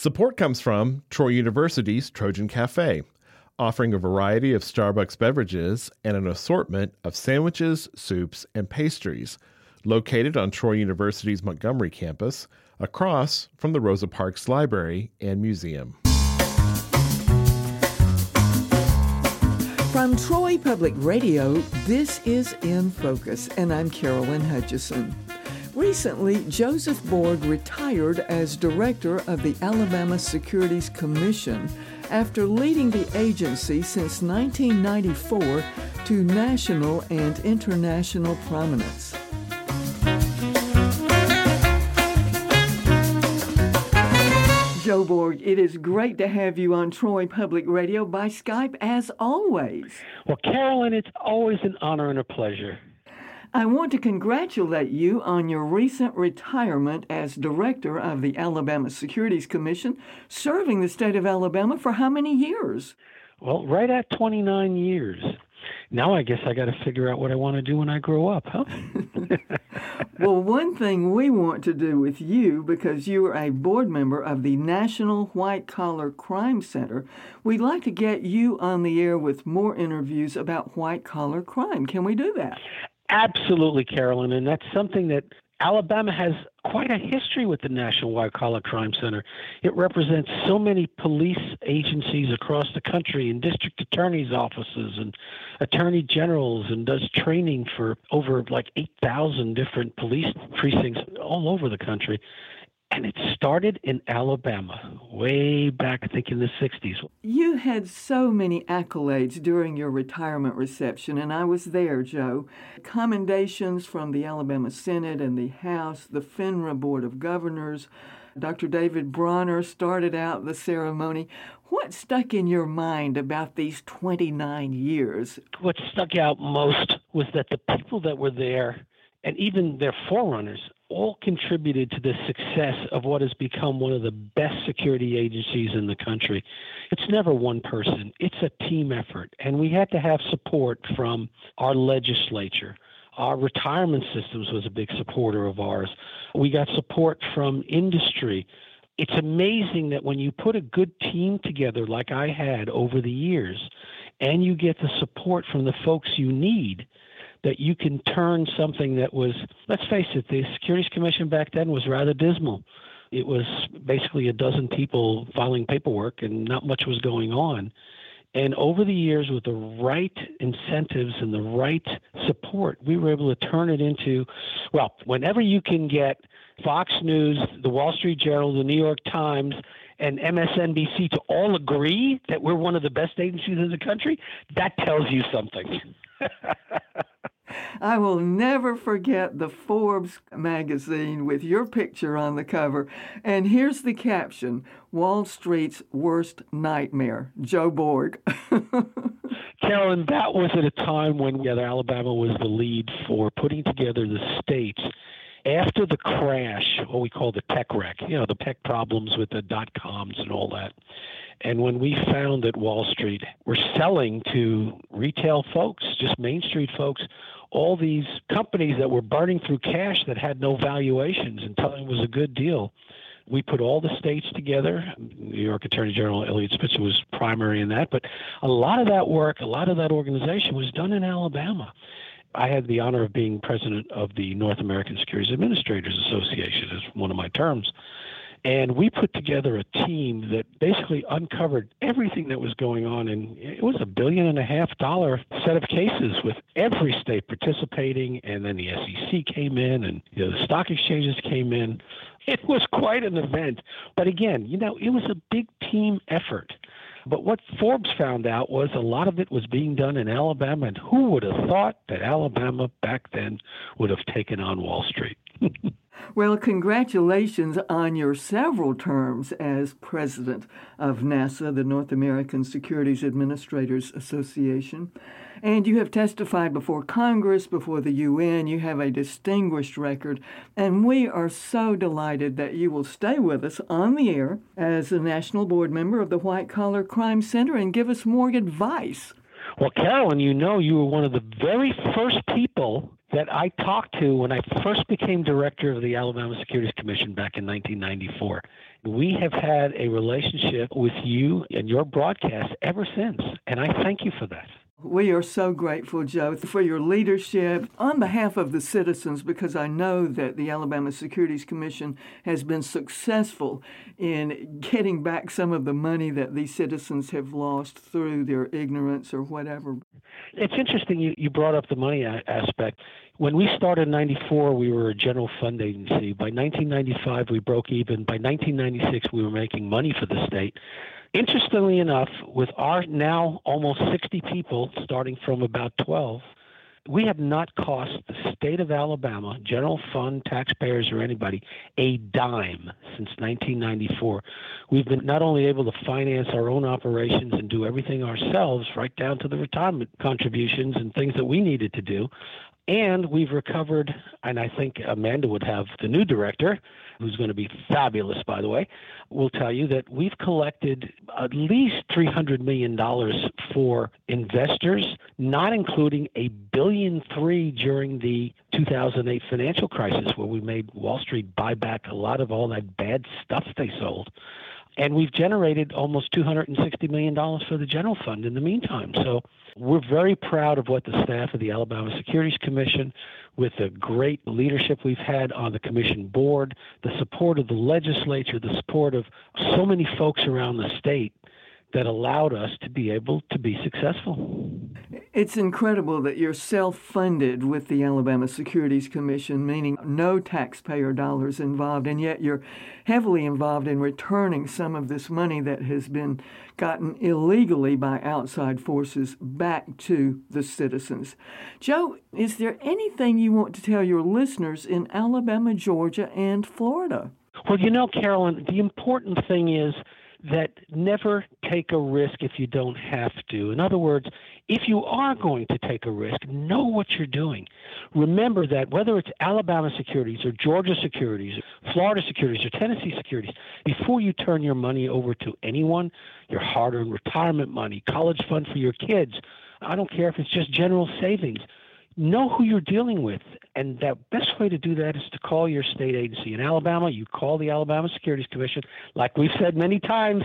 Support comes from Troy University's Trojan Cafe, offering a variety of Starbucks beverages and an assortment of sandwiches, soups, and pastries, located on Troy University's Montgomery campus, across from the Rosa Parks Library and Museum. From Troy Public Radio, this is In Focus, and I'm Carolyn Hutchison. Recently, Joseph Borg retired as director of the Alabama Securities Commission after leading the agency since 1994 to national and international prominence. Joe Borg, it is great to have you on Troy Public Radio by Skype as always. Well, Carolyn, it's always an honor and a pleasure. I want to congratulate you on your recent retirement as director of the Alabama Securities Commission, serving the state of Alabama for how many years? Well, right at 29 years. Now I guess I got to figure out what I want to do when I grow up, huh? Well, one thing we want to do with you, because you are a board member of the National White Collar Crime Center, we'd like to get you on the air with more interviews about white collar crime. Can we do that? Absolutely, Carolyn, and that's something that Alabama has quite a history with the National White Collar Crime Center. It represents so many police agencies across the country and district attorneys' offices and attorney generals, and does training for over 8,000 different police precincts all over the country. And it started in Alabama, way back, I think, in the 60s. You had so many accolades during your retirement reception, and I was there, Joe. Commendations from the Alabama Senate and the House, the FINRA Board of Governors. Dr. David Bronner started out the ceremony. What stuck in your mind about these 29 years? What stuck out most was that the people that were there, and even their forerunners, all contributed to the success of what has become one of the best security agencies in the country. It's never one person. It's a team effort. And we had to have support from our legislature. Our retirement systems was a big supporter of ours. We got support from industry. It's amazing that when you put a good team together like I had over the years, and you get the support from the folks you need, that you can turn something that was, let's face it, the Securities Commission back then was rather dismal. It was basically a dozen people filing paperwork and not much was going on. And over the years, with the right incentives and the right support, we were able to turn it into, well, whenever you can get Fox News, the Wall Street Journal, the New York Times, and MSNBC to all agree that we're one of the best agencies in the country, that tells you something. I will never forget the Forbes magazine with your picture on the cover. And here's the caption: Wall Street's worst nightmare, Joe Borg. Carolyn, that was at a time when Alabama was the lead for putting together the states after the crash, what we call the tech wreck, the tech problems with the dot-coms and all that. And when we found that Wall Street were selling to retail folks, just Main Street folks, all these companies that were burning through cash that had no valuations and telling it was a good deal, we put all the states together. New York Attorney General Eliot Spitzer was primary in that. But a lot of that work, a lot of that organization was done in Alabama. I had the honor of being president of the North American Securities Administrators Association as one of my terms. And we put together a team that basically uncovered everything that was going on. And it was $1.5 billion set of cases with every state participating. And then the SEC came in and the stock exchanges came in. It was quite an event. But again, it was a big team effort. But what Forbes found out was a lot of it was being done in Alabama. And who would have thought that Alabama back then would have taken on Wall Street? Well, congratulations on your several terms as president of NASA, the North American Securities Administrators Association. And you have testified before Congress, before the UN. You have a distinguished record. And we are so delighted that you will stay with us on the air as a national board member of the White Collar Crime Center and give us more advice. Well, Carolyn, you were one of the very first people that I talked to when I first became director of the Alabama Securities Commission back in 1994. We have had a relationship with you and your broadcast ever since, and I thank you for that. We are so grateful, Joe, for your leadership on behalf of the citizens, because I know that the Alabama Securities Commission has been successful in getting back some of the money that these citizens have lost through their ignorance or whatever. It's interesting you brought up the money aspect. When we started in 94, we were a general fund agency. By 1995, we broke even. By 1996, we were making money for the state. Interestingly enough, with our now almost 60 people, starting from about 12, we have not cost the state of Alabama, general fund, taxpayers, or anybody, a dime since 1994. We've been not only able to finance our own operations and do everything ourselves, right down to the retirement contributions and things that we needed to do, and we've recovered, and I think Amanda would have, the new director, who's going to be fabulous, by the way, will tell you that we've collected at least $300 million for investors, not including $1.3 billion during the 2008 financial crisis, where we made Wall Street buy back a lot of all that bad stuff they sold. And we've generated almost $260 million for the general fund in the meantime. So we're very proud of what the staff of the Alabama Securities Commission, with the great leadership we've had on the commission board, the support of the legislature, the support of so many folks around the state, that allowed us to be able to be successful. It's incredible that you're self-funded with the Alabama Securities Commission, meaning no taxpayer dollars involved, and yet you're heavily involved in returning some of this money that has been gotten illegally by outside forces back to the citizens. Joe, is there anything you want to tell your listeners in Alabama, Georgia, and Florida? Well, Carolyn, the important thing is that never take a risk if you don't have to. In other words, if you are going to take a risk, know what you're doing. Remember that whether it's Alabama Securities or Georgia Securities, Florida Securities or Tennessee Securities, before you turn your money over to anyone, your hard-earned retirement money, college fund for your kids, I don't care if it's just general savings, know who you're dealing with. And the best way to do that is to call your state agency. In Alabama, you call the Alabama Securities Commission, like we've said many times,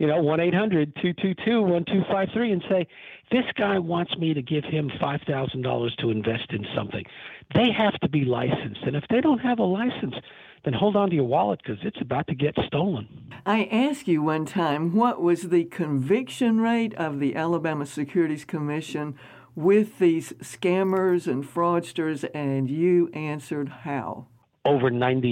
1-800-222-1253, and say, this guy wants me to give him $5,000 to invest in something. They have to be licensed. And if they don't have a license, then hold on to your wallet, because it's about to get stolen. I asked you one time, what was the conviction rate of the Alabama Securities Commission with these scammers and fraudsters, and you answered how? Over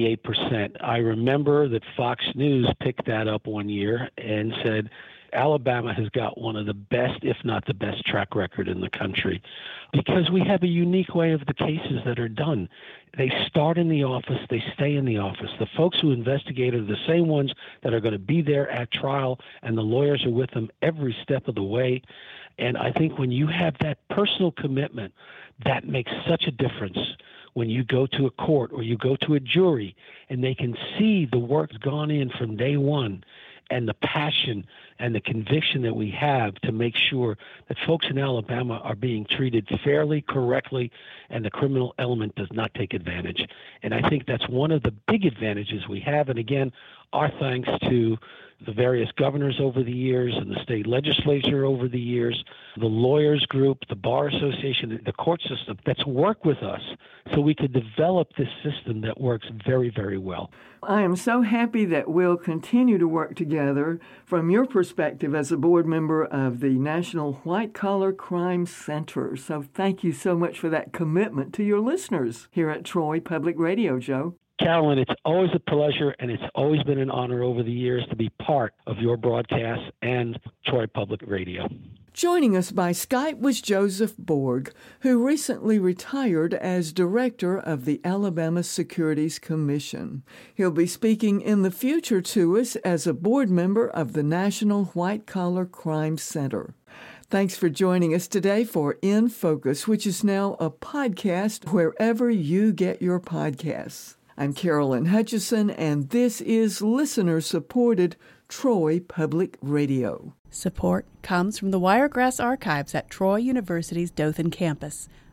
98%. I remember that Fox News picked that up one year and said, Alabama has got one of the best, if not the best, track record in the country, because we have a unique way of the cases that are done. They start in the office, they stay in the office. The folks who investigate are the same ones that are going to be there at trial, and the lawyers are with them every step of the way. And I think when you have that personal commitment, that makes such a difference. When you go to a court or you go to a jury and they can see the work's gone in from day one, and the passion and the conviction that we have to make sure that folks in Alabama are being treated fairly, correctly, and the criminal element does not take advantage. And I think that's one of the big advantages we have. And again, our thanks to the various governors over the years and the state legislature over the years, the lawyers group, the bar association, the court system that's worked with us so we could develop this system that works very, very well. I am so happy that we'll continue to work together from your perspective as a board member of the National White Collar Crime Center. So thank you so much for that commitment to your listeners here at Troy Public Radio, Joe. Carolyn, it's always a pleasure, and it's always been an honor over the years to be part of your broadcast and Troy Public Radio. Joining us by Skype was Joseph Borg, who recently retired as director of the Alabama Securities Commission. He'll be speaking in the future to us as a board member of the National White Collar Crime Center. Thanks for joining us today for In Focus, which is now a podcast wherever you get your podcasts. I'm Carolyn Hutchison, and this is listener-supported Troy Public Radio. Support comes from the Wiregrass Archives at Troy University's Dothan campus.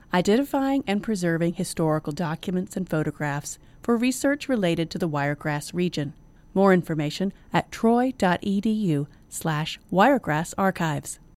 identifying and preserving historical documents and photographs for research related to the Wiregrass region. More information at troy.edu/Wiregrass Archives.